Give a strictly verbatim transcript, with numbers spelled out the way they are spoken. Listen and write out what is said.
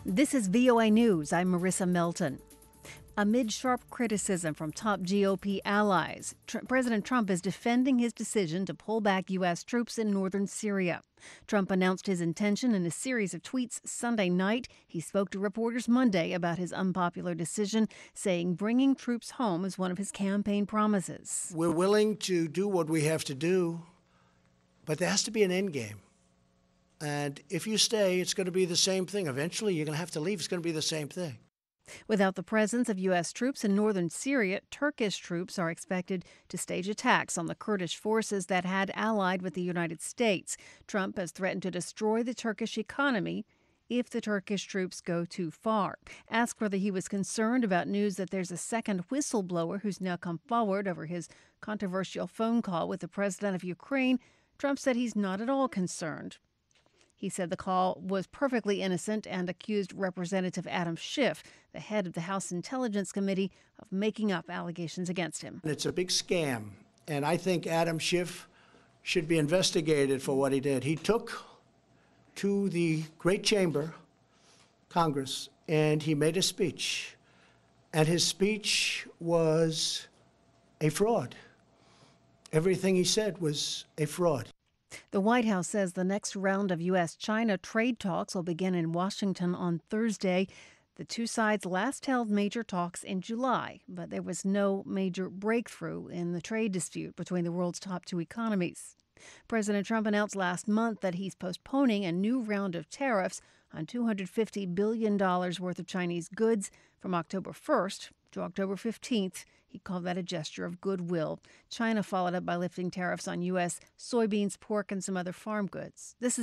This is V O A News. I'm Marissa Melton. Amid sharp criticism from top G O P allies, Tr- President Trump is defending his decision to pull back U S troops in northern Syria. Trump announced his intention in a series of tweets Sunday night. He spoke to reporters Monday about his unpopular decision, saying bringing troops home is one of his campaign promises. We're willing to do what we have to do, but there has to be an end game. And if you stay, it's going to be the same thing. Eventually, you're going to have to leave. It's going to be the same thing. Without the presence of U S troops in northern Syria, Turkish troops are expected to stage attacks on the Kurdish forces that had allied with the United States. Trump has threatened to destroy the Turkish economy if the Turkish troops go too far. Asked whether he was concerned about news that there's a second whistleblower who's now come forward over his controversial phone call with the president of Ukraine, Trump said he's not at all concerned. He said the call was perfectly innocent and accused Representative Adam Schiff, the head of the House Intelligence Committee, of making up allegations against him. It's a big scam, and I think Adam Schiff should be investigated for what he did. He took to the great chamber, Congress, and he made a speech, and his speech was a fraud. Everything he said was a fraud. The White House says the next round of U S China trade talks will begin in Washington on Thursday. The two sides last held major talks in July, but there was no major breakthrough in the trade dispute between the world's top two economies. President Trump announced last month that he's postponing a new round of tariffs on two hundred fifty billion dollars worth of Chinese goods from October first to October fifteenth. He called that a gesture of goodwill. China followed up by lifting tariffs on U S soybeans, pork, and some other farm goods. This is